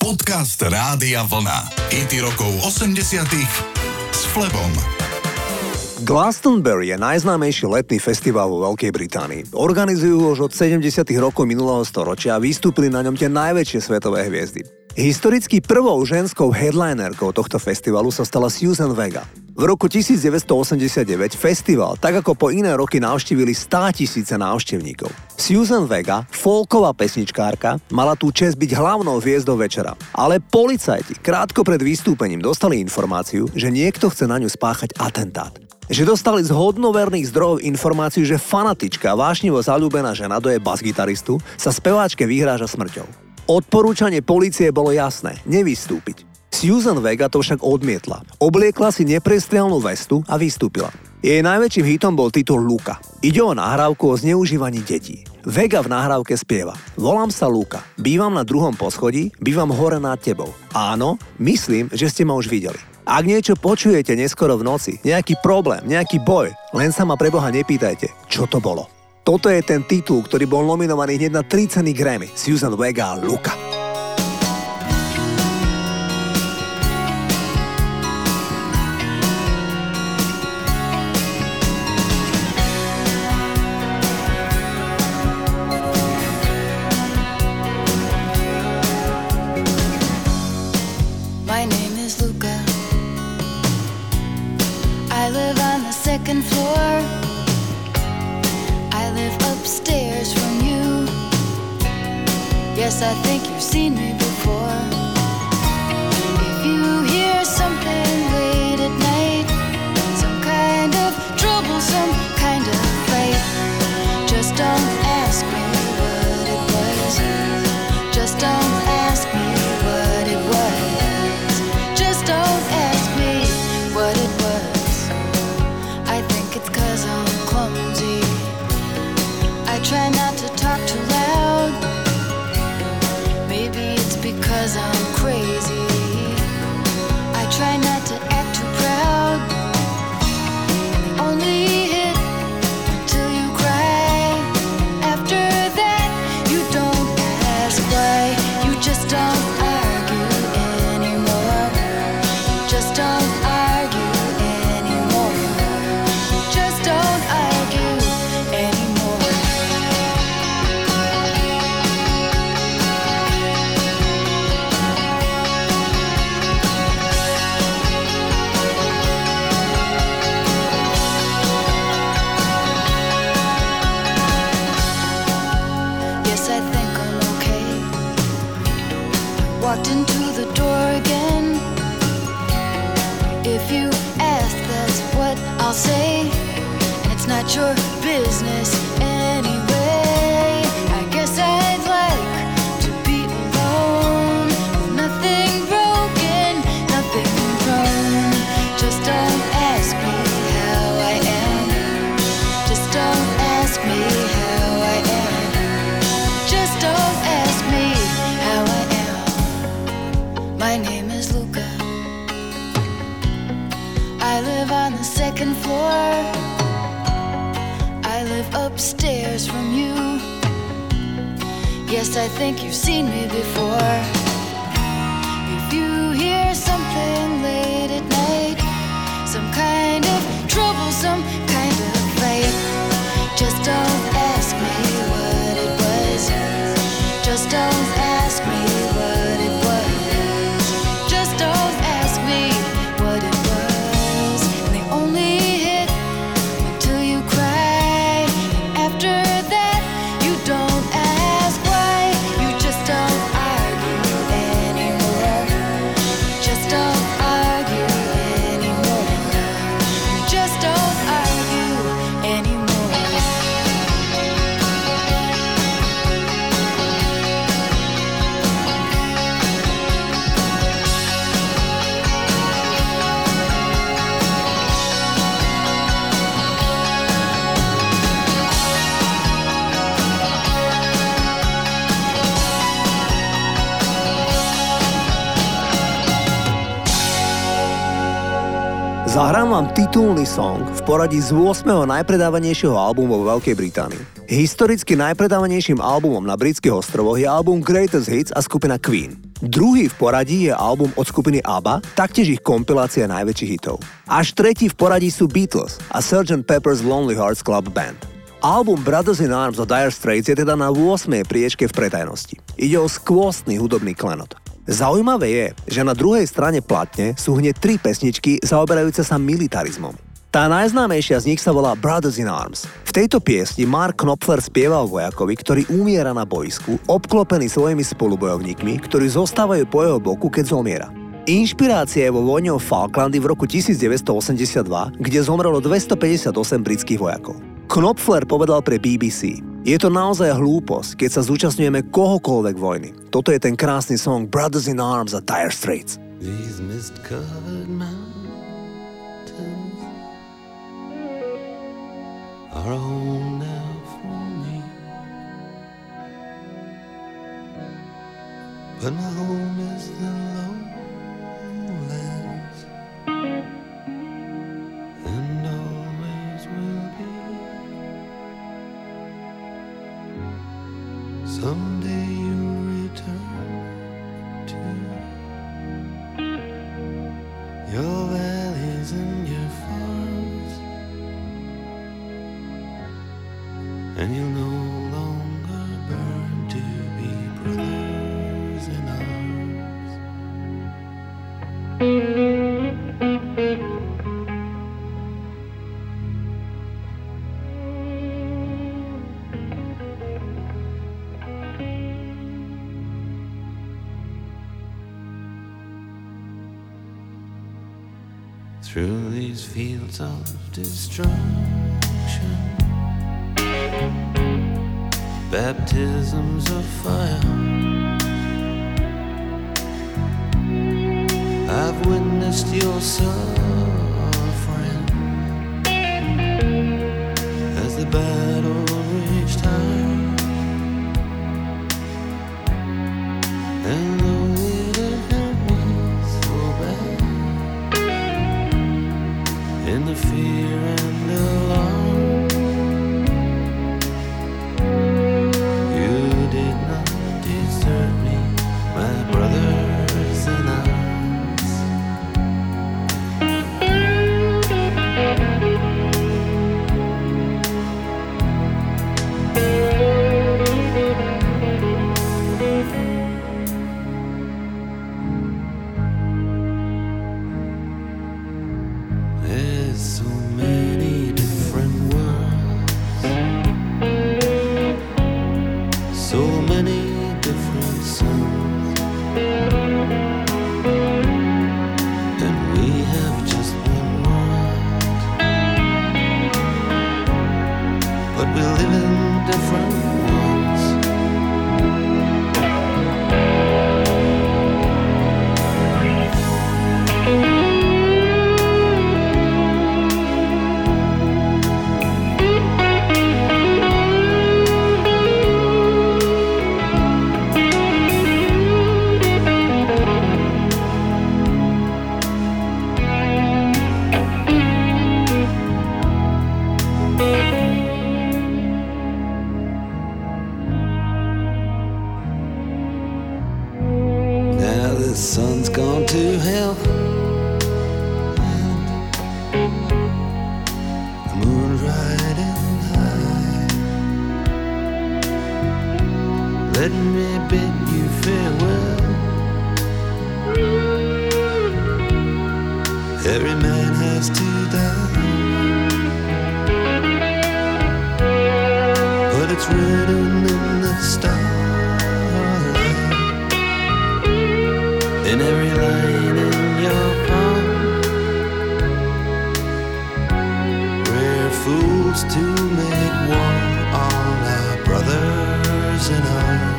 Podcast Rádia Vlna. Hity rokov 80-tych s Flebom. Glastonbury je najznámejší letný festival vo Veľkej Británii. Organizujú už od 70. rokov minulého storočia a vystúpili na ňom tie najväčšie svetové hviezdy. Historicky prvou ženskou headlinerkou tohto festivalu sa stala Suzanne Vega. V roku 1989 festival, tak ako po iné roky, navštívili 100 000 návštevníkov. Suzanne Vega, folková pesničkárka, mala tú česť byť hlavnou hviezdou večera. Ale policajti krátko pred vystúpením dostali informáciu, že niekto chce na ňu spáchať atentát. Že dostali z hodnoverných zdrojov informáciu, že fanatička, vášnivo zaľúbená žena do jej basgitaristu sa speváčke vyhráža smrťou. Odporúčanie polície bolo jasné, nevystúpiť. Suzanne Vega to však odmietla. Obliekla si neprestrielnú vestu a vystúpila. Jej najväčším hitom bol titul Luka. Ide o nahrávku o zneužívaní detí. Vega v nahrávke spieva: Volám sa Luka, bývam na 2. poschodí, bývam hore nad tebou. Áno, myslím, že ste ma už videli. Ak niečo počujete neskoro v noci, nejaký problém, nejaký boj, len sa ma preboha nepýtajte, čo to bolo. Toto je ten titul, ktorý bol nominovaný hneď na 3 ceny Grammy. Suzanne Vega, Luka. My name is Luca. I live on the 2nd floor. I live upstairs from you. Yes, I think you've seen me before. If you hear something late at night, some kind of trouble, some kind of fight, just don't ask me what it was. Just don't ask me what it was. Just don't ask me what it was. I think it's 'cause I'm clumsy. I try not to talk too loud. Maybe it's because I'm crazy. I try not to act too proud. Only hit till you cry. After that, you don't ask why. You just don't argue anymore. Just don't argue anymore. Just don't argue anymore. Yes, I think I'm okay. Walked into the door again. If you ask, that's what I'll say. And it's not your business anyway. I guess I'd like to be alone, with nothing broken, nothing wrong. Just don't ask me how I am. Just don't ask me how I am. Just don't ask me how I am. My name is Luca. I live on the 2nd floor. I live upstairs from you. Yes, I think you've seen me before. If you hear something late at night, some kind of trouble, some kind of fight, just don't ask me what it was. Just don't ask me what it was. Just don't ask me what it was. And they only hit until you cry. After that, you don't ask why. You just don't argue Zahrám vám titulný song v poradí z 8. najpredávanejšieho albumu vo Veľkej Británii. Historicky najpredávanejším albumom na britských ostrovoch je album Greatest Hits a skupina Queen. Druhý v poradí je album od skupiny ABBA, taktiež ich kompilácia najväčších hitov. Až tretí v poradí sú Beatles a Sgt. Pepper's Lonely Hearts Club Band. Album Brothers in Arms od Dire Straits je teda na 8. priečke v predajnosti. Ide o skvostný hudobný klenot. Zaujímavé je, že na druhej strane platne sú hneď 3 pesničky zaoberajúce sa militarizmom. Tá najznámejšia z nich sa volá Brothers in Arms. V tejto piesni Mark Knopfler spieval vojakovi, ktorý umiera na boisku, obklopený svojimi spolubojovníkmi, ktorí zostávajú po jeho boku, keď zomiera. Inšpirácia je vo vojne o Falklandy v roku 1982, kde zomrelo 258 britských vojakov. Knopfler povedal pre BBC: "Je to naozaj hlúposť, keď sa zúčastňujeme kohokoľvek vojny. Toto je ten krásny song Brothers in Arms a Dire Straits." These mist-covered mountains are a home now for me, but my home is the lowlands, and always will be. Someday you'll return to your valleys and your farms, and you'll no longer burn to be brothers in arms. Through these fields of destruction, baptisms of fire, I've witnessed your suffering as the battle reached high, and though it hurt me so bad, in the fear and alarm, you did not desert me, my brothers in arms. There's so many different worlds, so many different suns, and we have just one world, but we live in different ones. Now the sun's gone to hell, and the moon's riding high. Let me bid you farewell. Every man has to die, but it's written in the starlight, in every line in your palm. We're fools to make war on our brothers in arms.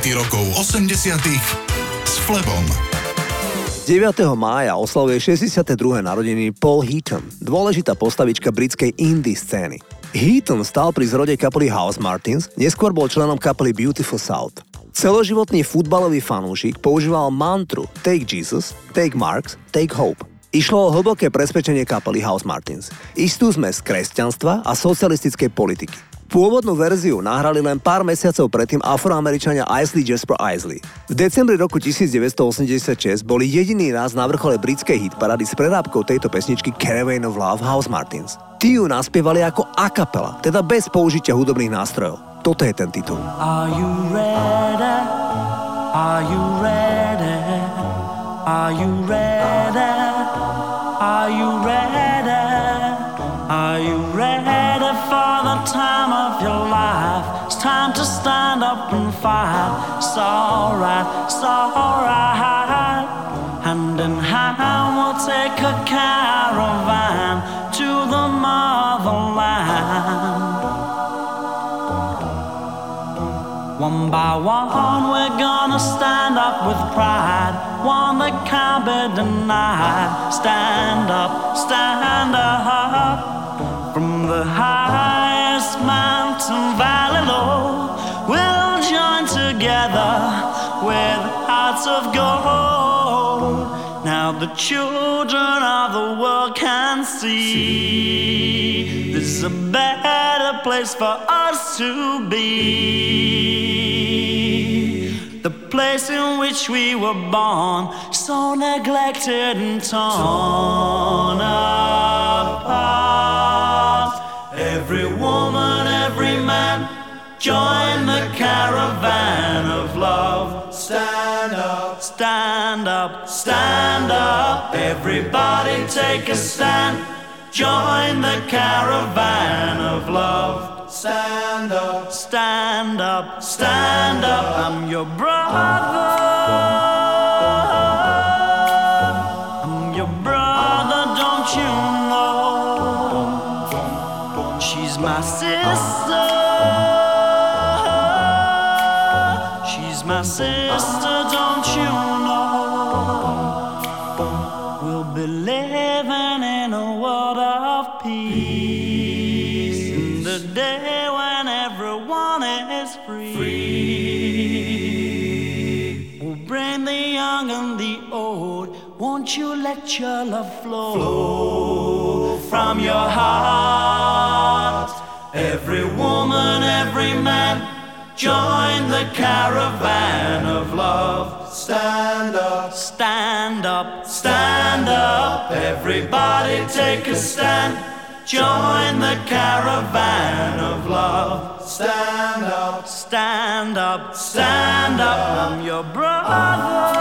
Hity rokov 80 s Flebom. 9. mája oslavuje 62. narodeniny Paul Heaton, dôležitá postavička britskej indie scény. Heaton stal pri zrode kapely House Martins, neskôr bol členom kapely Beautiful South. Celoživotný futbalový fanúšik používal mantru Take Jesus, Take Marks, Take Hope. Išlo o hlboké presvedčenie kapely House Martins. Istú zmes kresťanstva a socialistickej politiky. Pôvodnú verziu nahrali len pár mesiacov predtým Afroameričania Isley Jasper Isley. V decembri roku 1986 boli jediný raz na vrchole britskej hitparády s prerábkou tejto pesničky Caravan of Love House Martins. Tí ju naspievali ako a cappella, teda bez použitia hudobných nástrojov. Toto je ten titul. Are you ready? Are you ready? Are you ready? Are you ready? Are you ready for the time of your life? It's time to stand up and fight. It's alright, it's alright. Hand in hand we'll take a caravan to the motherland. One by one we're gonna stand up with pride, one that can't be denied. Stand up, stand up. From the highest mountain valley low, we'll join together with hearts of gold. Now the children of the world can see this is a better place for us to be. The place in which we were born, so neglected and torn apart. Every woman, every man, join the caravan of love. Stand up, stand up, stand up. Everybody take a stand. Join the caravan of love. Stand up, stand up, stand up. I'm your brother. I'm your brother, don't you know? She's my sister. She's my sister, don't you know? We'll be living in a world of peace, in the day when everyone is free. We'll bring the young and the old. Won't you let your love flow from your heart? Every woman, every man, join the caravan of love. Stand up, stand up, stand up. Everybody take a stand. Join the caravan of love. Stand up, stand up, stand up. I'm your brother.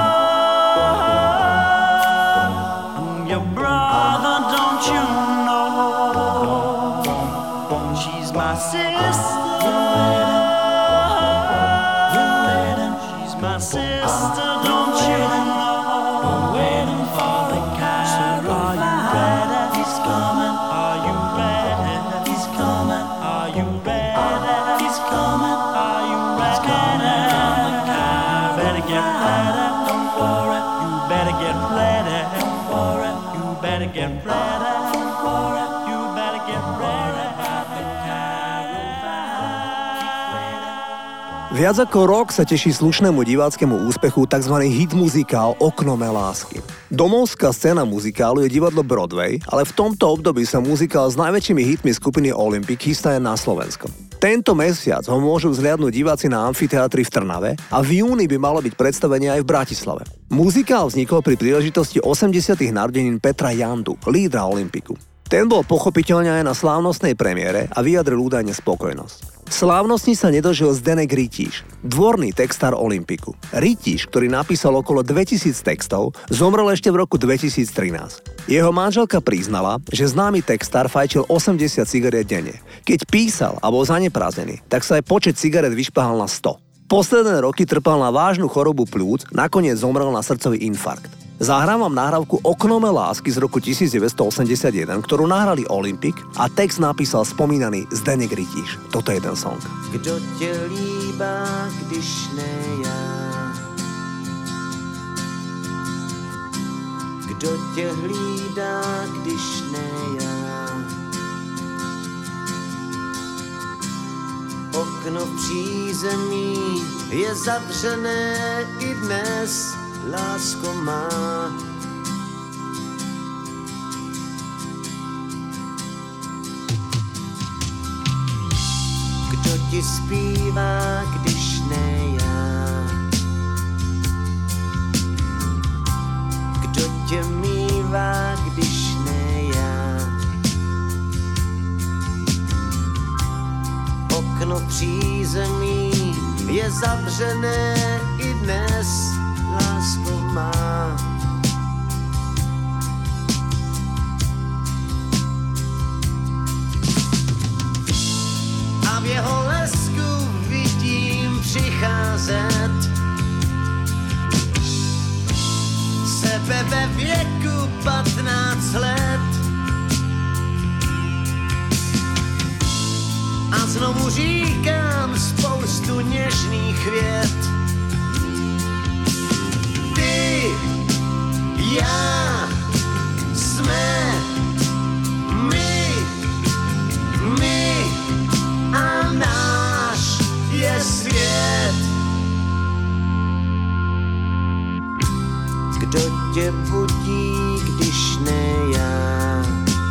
I'm your brother, don't you know? She's my sister. She's my sister, don't you know? Waiting for the caravan. He's coming. Are you ready? He's coming. Are you ready? He's coming. Are you ready? Better get ready. Don't worry. You better get ready. Don't worry. You better get ready. Don't worry. You better get ready. Viac ako rok sa teší slušnému diváckému úspechu tzv. Hit muzikál Okno mé lásky. Domovská scéna muzikálu je divadlo Broadway, ale v tomto období sa muzikál s najväčšími hitmi skupiny Olympic chystá aj na Slovensko. Tento mesiac ho môžu vzhliadnúť diváci na amfiteátri v Trnave a v júni by malo byť predstavenie aj v Bratislave. Muzikál vznikol pri príležitosti 80. narodenín Petra Jandu, lídra Olympiku. Ten bol pochopiteľne aj na slávnostnej premiére a vyjadril údajne spokojnosť. Slávnostní sa nedožil Zdenek Rytíš, dvorný textár Olympiku. Rytíš, ktorý napísal okolo 2000 textov, zomrel ešte v roku 2013. Jeho manželka priznala, že známy textár fajčil 80 cigariet denne. Keď písal a bol zaneprázdnený, tak sa aj počet cigaret vyšplhal na 100. Posledné roky trpel na vážnu chorobu pľúc, nakoniec zomrel na srdcový infarkt. Zahrám vám nahrávku Oknome lásky z roku 1981, ktorú nahrali Olympic a text napísal spomínaný Zdeněk Rytíš. Toto je ten song. Kdo tě líbá, když ne já? Kdo tě hlídá, když ne já? Okno v přízemí je zavřené i dnes, lásko má. Kdo ti zpívá, když ne já? Kdo tě mívá, když ne já? Okno v přízemí je zavřené i dnes, lásko má. A v jeho lesku vidím přicházet sebe ve věku 15 let. A znovu říkám spoustu něžných vět. Ty, já, jsme my a náš je svět. Kdo tě budí, když ne já?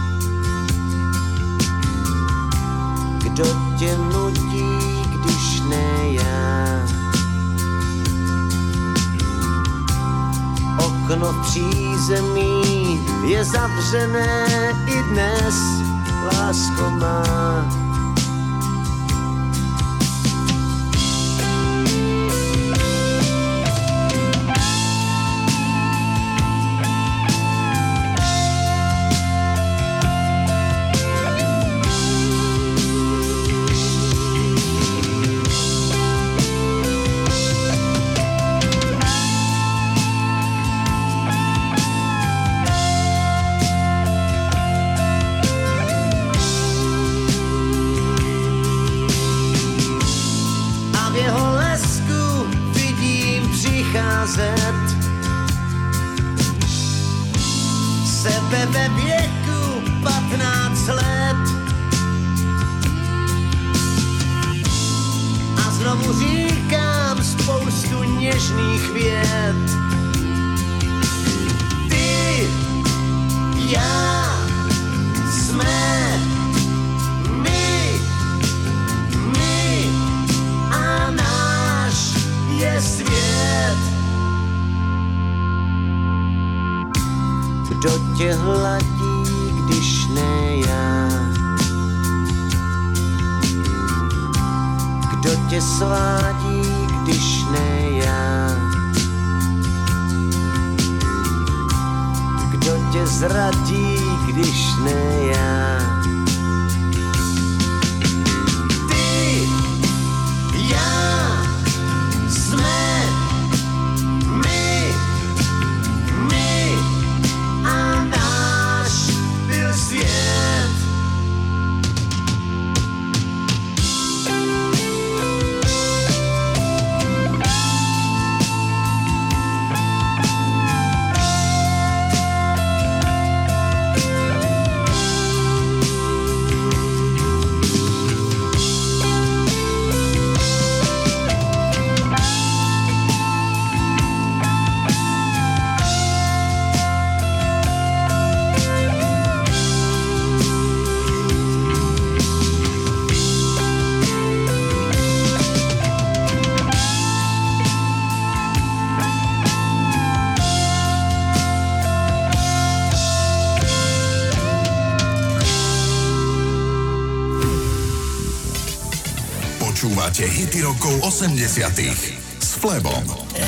Kdo tě nutí, když ne já? Okno v přízemí je zavřené i dnes, lásko má. Sebe ve věku 15 let. A znovu říkám spoustu něžných vět. Ty, já, jsme my a náš je svět. Kdo tě hladí, když ne já? Kdo tě svádí, když ne já? Kdo tě zradí, když ne já? Ty, já, jsme my a náš byl svět. Počúvate hity rokov 80 s Flebom.